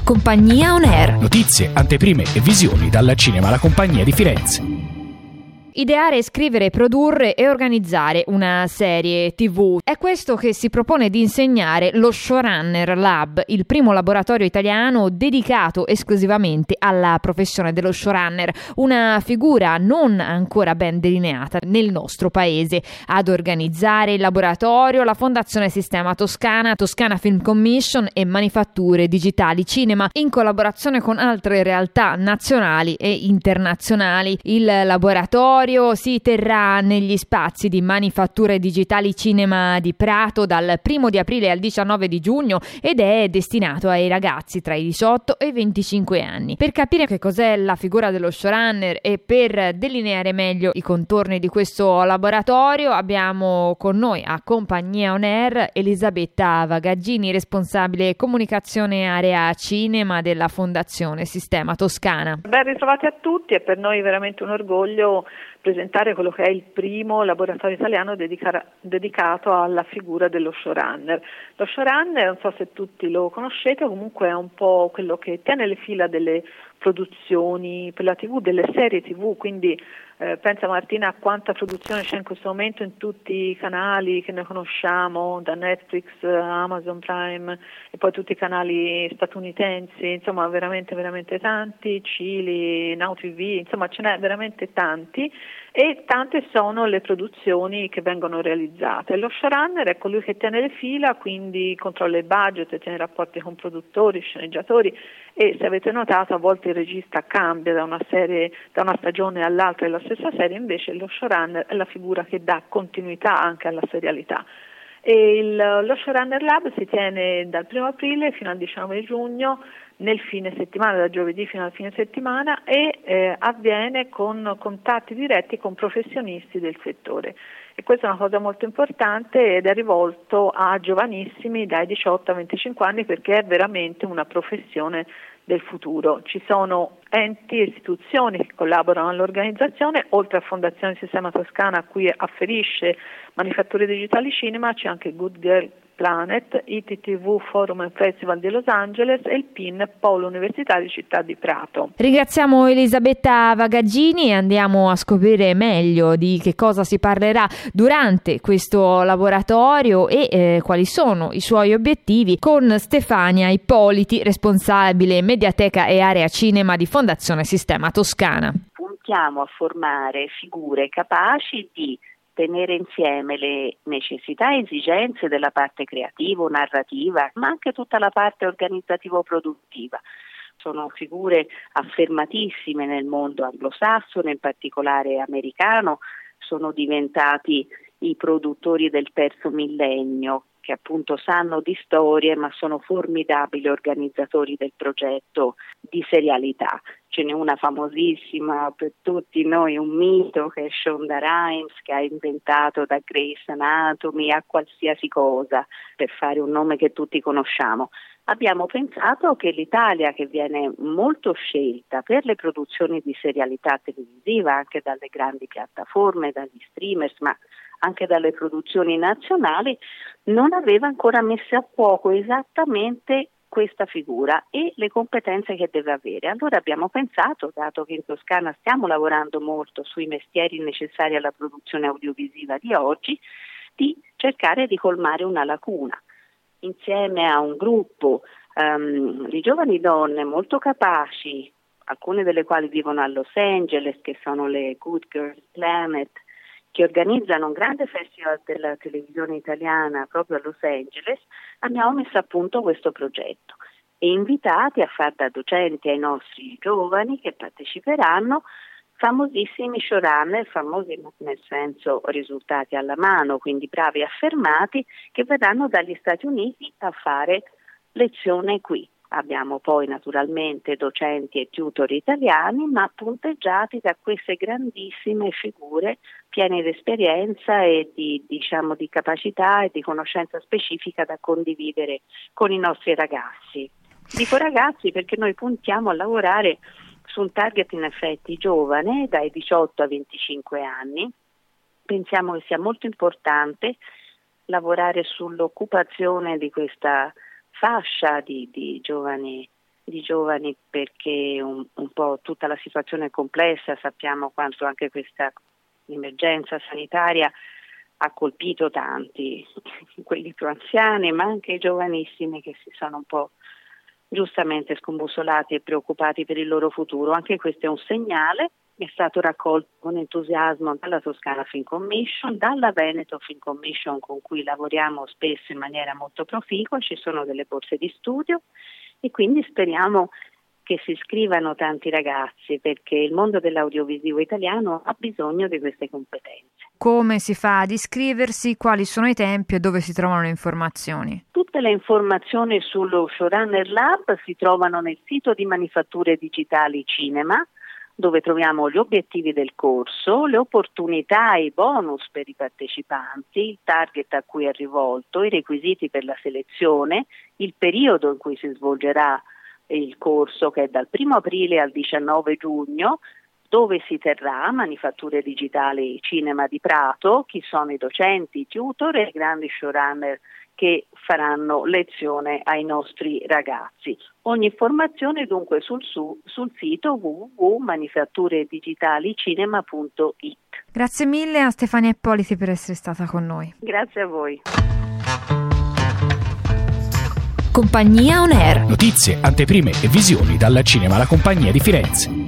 Compagnia On Air. Notizie, anteprime e visioni dal cinema La Compagnia di Firenze. Ideare, scrivere, produrre e organizzare una serie TV. È questo che si propone di insegnare lo Showrunner Lab, il primo laboratorio italiano dedicato esclusivamente alla professione dello showrunner, una figura non ancora ben delineata nel nostro paese. Ad organizzare il laboratorio la Fondazione Sistema Toscana, Toscana Film Commission e Manifatture Digitali Cinema, in collaborazione con altre realtà nazionali e internazionali. Il laboratorio si terrà negli spazi di Manifatture Digitali Cinema di Prato dal 1 di aprile al 19 di giugno ed è destinato ai ragazzi tra i 18 e i 25 anni. Per capire che cos'è la figura dello showrunner e per delineare meglio i contorni di questo laboratorio abbiamo con noi a Compagnia On Air Elisabetta Vagaggini, responsabile comunicazione area cinema della Fondazione Sistema Toscana. Ben ritrovati a tutti, è per noi veramente un orgoglio presentare quello che è il primo laboratorio italiano dedicato alla figura dello showrunner. Lo showrunner, non so se tutti lo conoscete, comunque è un po' quello che tiene le fila delle produzioni per la TV, delle serie TV, quindi pensa Martina a quanta produzione c'è in questo momento in tutti i canali che noi conosciamo, da Netflix, Amazon Prime e poi tutti i canali statunitensi, insomma veramente veramente tanti, Cili, Now TV, insomma ce n'è veramente tanti e tante sono le produzioni che vengono realizzate. Lo showrunner è colui che tiene le fila, quindi controlla il budget, tiene rapporti con produttori, sceneggiatori e se avete notato a volte il regista cambia da una stagione all'altra della stessa serie, invece lo showrunner è la figura che dà continuità anche alla serialità. E lo Showrunner Lab si tiene dal 1 aprile fino al 19 giugno nel fine settimana, da giovedì fino al fine settimana e avviene con contatti diretti con professionisti del settore. E questa è una cosa molto importante ed è rivolto a giovanissimi dai 18 a 25 anni perché è veramente una professione del futuro. Ci sono enti e istituzioni che collaborano all'organizzazione, oltre a Fondazione Sistema Toscana a cui afferisce Manifatture Digitali Cinema, c'è anche Good Girl Planet, ITTV Forum and Festival di Los Angeles e il PIN Polo Universitario Città di Prato. Ringraziamo Elisabetta Vagaggini e andiamo a scoprire meglio di che cosa si parlerà durante questo laboratorio e quali sono i suoi obiettivi con Stefania Ippoliti, responsabile Mediateca e Area Cinema di Fondazione Sistema Toscana. Puntiamo a formare figure capaci di tenere insieme le necessità e esigenze della parte creativo-narrativa, ma anche tutta la parte organizzativo-produttiva. Sono figure affermatissime nel mondo anglosassone, in particolare americano, sono diventati i produttori del terzo millennio, che appunto sanno di storie ma sono formidabili organizzatori del progetto di serialità. Ce n'è una famosissima per tutti noi, un mito, che è Shonda Rhimes, che ha inventato da Grey's Anatomy a qualsiasi cosa, per fare un nome che tutti conosciamo. Abbiamo pensato che l'Italia, che viene molto scelta per le produzioni di serialità televisiva anche dalle grandi piattaforme, dagli streamers, ma anche dalle produzioni nazionali, non aveva ancora messo a fuoco esattamente questa figura e le competenze che deve avere. Allora abbiamo pensato, dato che in Toscana stiamo lavorando molto sui mestieri necessari alla produzione audiovisiva di oggi, di cercare di colmare una lacuna. Insieme a un gruppo di giovani donne molto capaci, alcune delle quali vivono a Los Angeles, che sono le Good Girl Planet, che organizzano un grande festival della televisione italiana proprio a Los Angeles, abbiamo messo a punto questo progetto e invitati a far da docenti ai nostri giovani che parteciperanno famosissimi showrunner, famosi nel senso risultati alla mano, quindi bravi affermati, che verranno dagli Stati Uniti a fare lezione qui. Abbiamo poi naturalmente docenti e tutor italiani, ma punteggiati da queste grandissime figure piene di esperienza e di capacità e di conoscenza specifica da condividere con i nostri ragazzi. Dico ragazzi perché noi puntiamo a lavorare su un target in effetti giovane, dai 18 a 25 anni. Pensiamo che sia molto importante lavorare sull'occupazione di questa fascia di giovani di giovani, perché un po' tutta la situazione è complessa, sappiamo quanto anche questa emergenza sanitaria ha colpito tanti, quelli più anziani, ma anche i giovanissimi che si sono un po' giustamente scombussolati e preoccupati per il loro futuro. Anche questo è un segnale, è stato raccolto con entusiasmo dalla Toscana Film Commission, dalla Veneto Film Commission, con cui lavoriamo spesso in maniera molto proficua. Ci sono delle borse di studio e quindi speriamo che si iscrivano tanti ragazzi, perché il mondo dell'audiovisivo italiano ha bisogno di queste competenze. Come si fa ad iscriversi? Quali sono i tempi e dove si trovano le informazioni? Tutte le informazioni sullo Showrunner Lab si trovano nel sito di Manifatture Digitali Cinema, dove troviamo gli obiettivi del corso, le opportunità e i bonus per i partecipanti, il target a cui è rivolto, i requisiti per la selezione, il periodo in cui si svolgerà il corso, che è dal 1 aprile al 19 giugno, dove si terrà, Manifatture Digitali Cinema di Prato, chi sono i docenti, i tutor e i grandi showrunner che faranno lezione ai nostri ragazzi. Ogni informazione dunque sul sito www.manifatturedigitalicinema.it. Grazie mille a Stefania Ippoliti per essere stata con noi. Grazie a voi. Compagnia On Air. Notizie, anteprime e visioni dalla Cinema La Compagnia di Firenze.